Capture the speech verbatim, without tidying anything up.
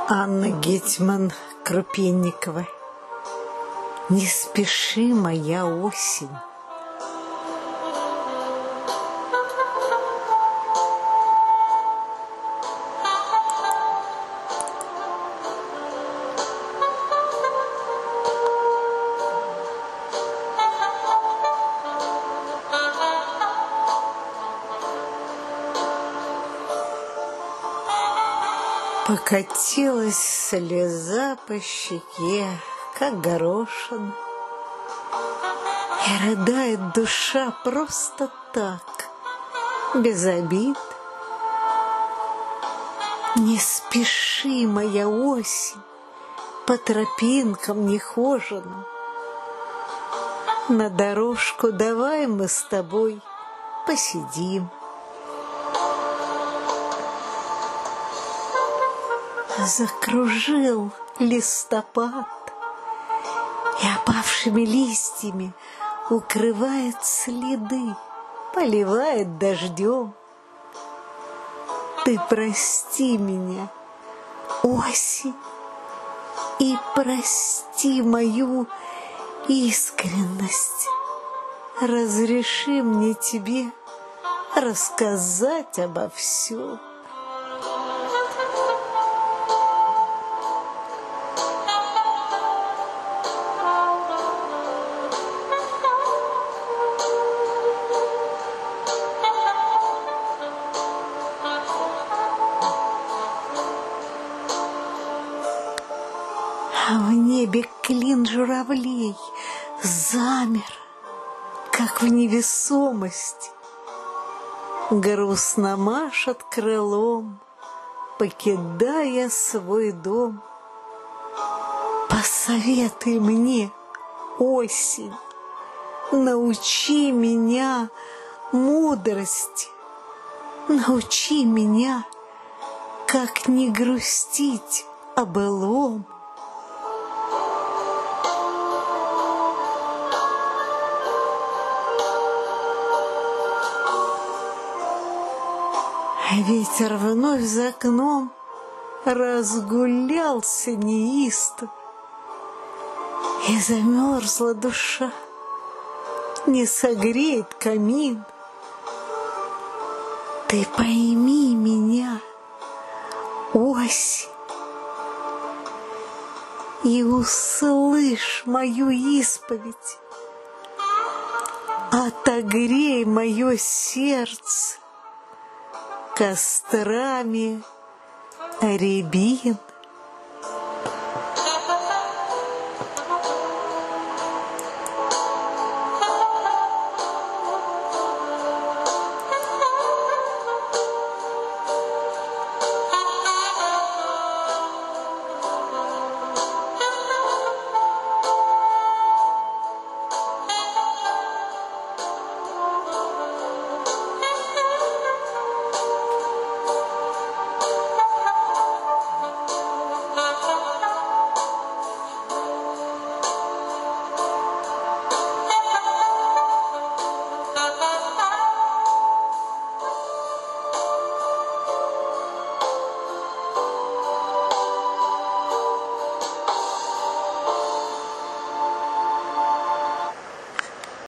Анна Гетман Крупенникова. Не спеши, моя осень. Покатилась слеза по щеке, как горошин, и рыдает душа просто так, без обид. Не спеши, моя осень, по тропинкам нехоженым. На дорожку давай мы с тобой посидим. Закружил листопад и опавшими листьями укрывает следы, поливает дождем. Ты прости меня, осень, и прости мою искренность. Разреши мне тебе рассказать обо всем. А в небе клин журавлей замер, как в невесомости. Грустно машет крылом, покидая свой дом. Посоветуй мне, осень, научи меня мудрости, научи меня, как не грустить о былом. Ветер вновь за окном разгулялся неистов, и замерзла душа, не согреет камин. Ты пойми меня, осень, и услышь мою исповедь, отогрей мое сердце кострами рябин.